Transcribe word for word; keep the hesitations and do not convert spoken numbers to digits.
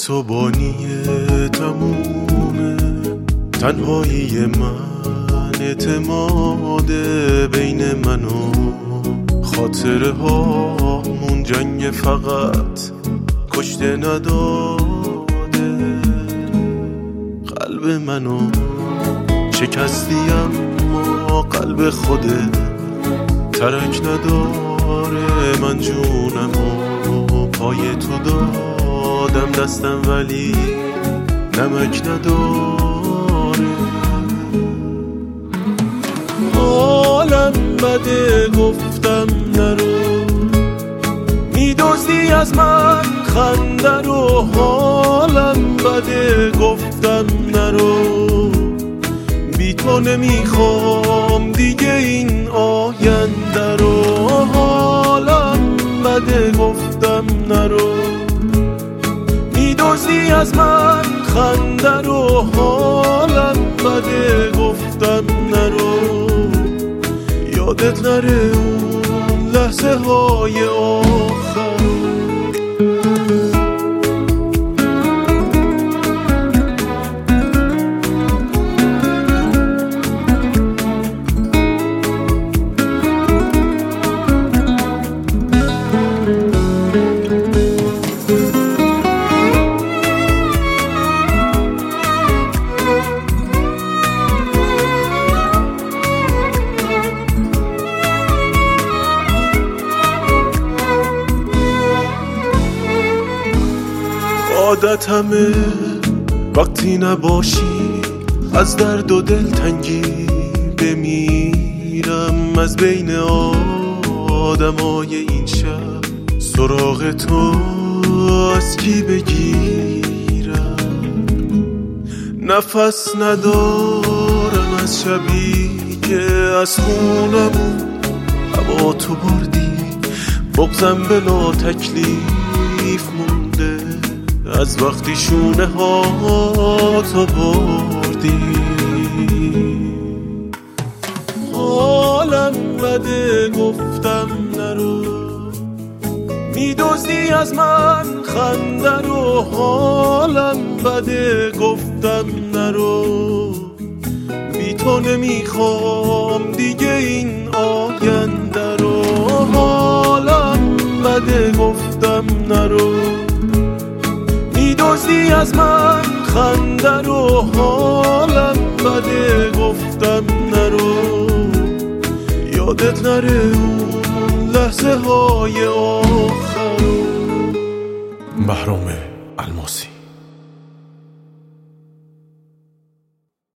صبحانی تمومه، تنهایی من اعتماد بین من و خاطره هامون، جنگ فقط کشته نداده قلب منو، شکستی اما قلب خوده ترک نداره. من جونمو پای تو دادم دستم ولی نمک نداره. حالم بده گفتم نرو، میدزدی از من خنده رو. حالم بده گفتم نرو، بی تو نمیخوام دیگه این آینده رو. حالم بده گفتم نرو، میدزدی از من خنده رو. حالم بده گفتم نرو، یادت نره اون لحظه های آخر. عادتمه وقتی نباشی از درد و دلتنگی بمیرم. از بین آدمای این شب سراغ تو از کی بگیرم؟ نفس ندارم از شبی که از خونمون هوا تو بردی. بغضم بلا تکلیف مونده از وقتی شونه ها تو بردی. حالم بده گفتم نرو، میدزدی از من خنده رو. حالم بده گفتم نرو، بی تو نمیخوام دیگه این آینده رو. حالم بده گفتم نرو، میدزدی از من خنده رو. حالم بده گفتم نرو، یادت نره اون لحظه های آخر. بهرام الماسی.